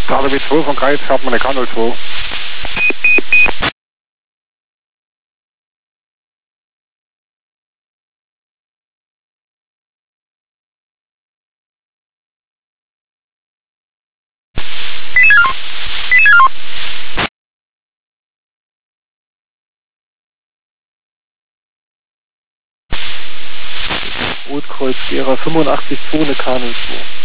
KW 2 von Kreis, hat man eine K02. Rotkreuz Gera 85 2, eine K02.